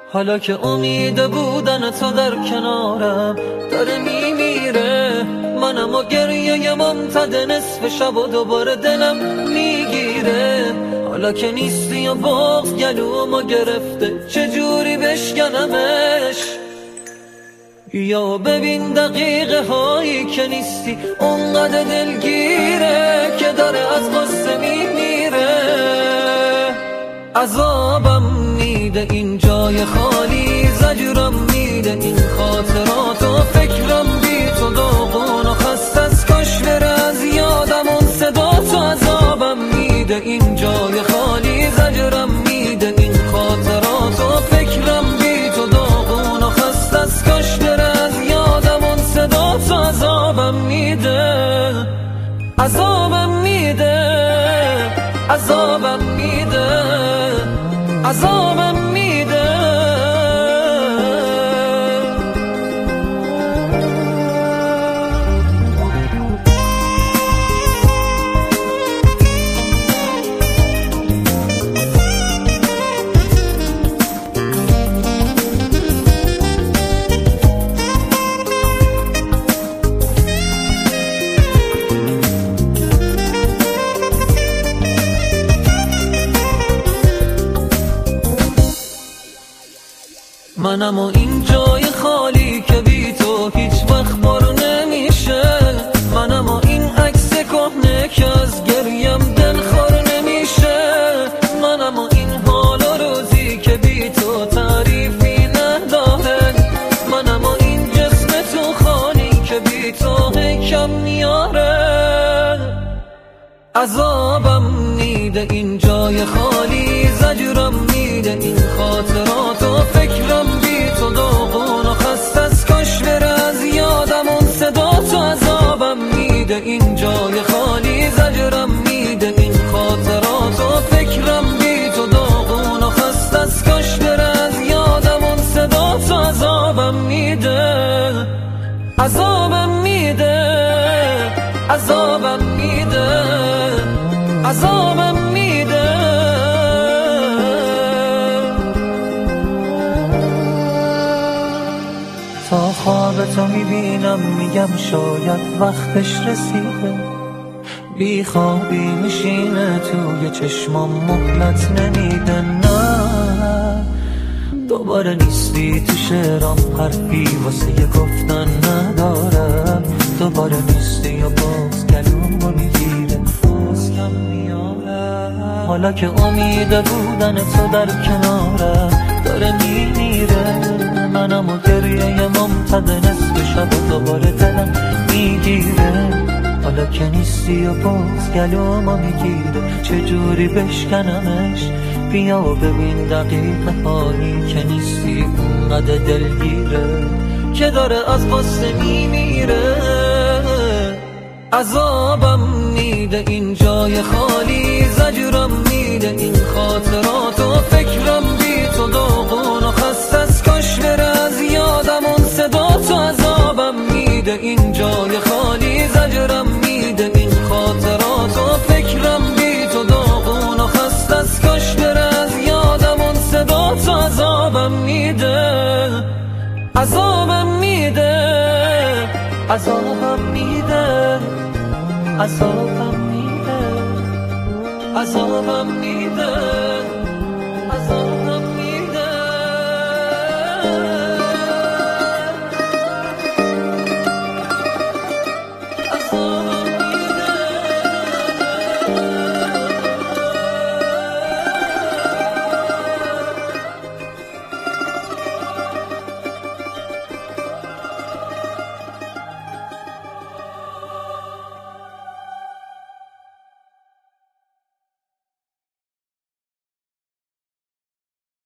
حالا که امید بودن تو در کنارم داره میمیره، منم و گریه ممتد نصف شب و دوباره دلم میگیره. حالا که نیستی و بغض گلومو گرفته، چجوری بشکنمش؟ یا ببین دقیقه هایی که نیستی اونقدر دلگیره که داره از غصه میمیره. عذابم میده این جای خالی، زجرم میده این خاطرات و فکرم بی تو داغون و خسته از کاش بره از یادم اون صدا تو. عذابم میده این جای خالی، زجرم میده این خاطرات و فکرم بی تو داغون و خسته از کاش بره از یادم اون صدا تو. عذابم میده، عذابم میده، عذابم میده، عذابم میده. منم و این جای خالی که بی تو هیچ وقت بارو نمیشه. منم و این عکس کهنه که از گریم دلخور نمیشه. منم و این حال و روزی که بی تو تعریفی نداره. منم و این جسم تو خالی که بی تو کم میاره. عذابم میده این جای خالی، زجرم میده این خاطرات و فکرم بی تو داغون و خسته از کاش بره از یادم اون صدا تو. عذابم میده این جای خالی، زجرم میده این خاطرات و فکرم بی تو داغون و خسته از کاش بره از یادم اون صدا تو. عذابم میده، عذابم میده، عذابم میده، عذابم میده. تا خواب تو میبینم میگم شاید وقتش رسیده. بی خوابی میشینه توی چشمام مهلت نمیده. نه دوباره نیستی تو شعرام، حرفی واسه گفتن ندارم. دوباره نیستی و باز گلومو میگیره، باز کم میاره. حالا که امید بودن تو در کنارم داره میمیره، منم و گریه ممتد نصف شب و دوباره دلم میگیره. حالا که نیستی و باز گلومو میگیره، چجوری بشکنمش؟ بیا و ببین دقیقه هایی که نیستی اونقدر دلگیره که داره از غصه میمیره. عذابم میده این جای خالی، زجرم میده این خاطرات و فکرم بی تو داغون و خسته از کاش بره از یادم اون صدا تو. عذابم میده این جای خالی، زجرم میده این خاطرات و فکرم بی تو داغون و خسته از کاش بره از یادم اون صدا تو. عذابم میده، عذابم میده، عذابم میده، عذابم میده، عذابم